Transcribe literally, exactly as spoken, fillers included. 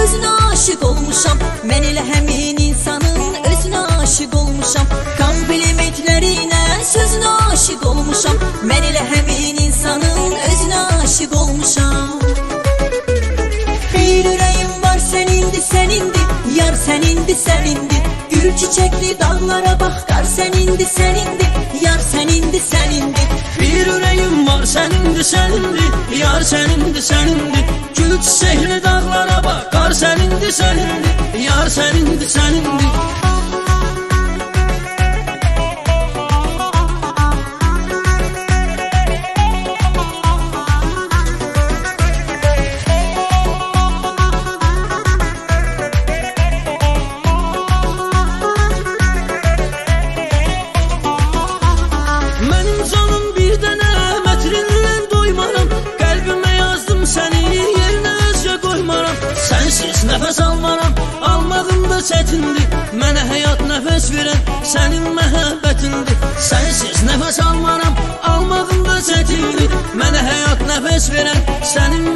sözünə aşık olmuşam. Mən elə həmin insanın özünə aşık olmuşam. Komplimentlərinə sözünə aşık olmuşam. Mən elə həmin insanın özünə aşık olmuşam. Bir ürəyim var sənindi, sənindi, yar sənindi, sənindi. Gül çiçekli dağlara bak, kar sənindi, sənindi, yar sənindi, sənindi. Bir ürəyim var sənindi, sənindi, yar sənindi, sənindi. Gül çiçekli dağlara bak, kar sənindi, sənindi, yar sənindi, sənindi. Sensiz nefes almaram, almağım da çətindir. Mənə həyat nəfəs verən sənin məhəbbətindir. Sensiz nefes almaram, almağım da çətindir. Mənə həyat nəfəs verən sənin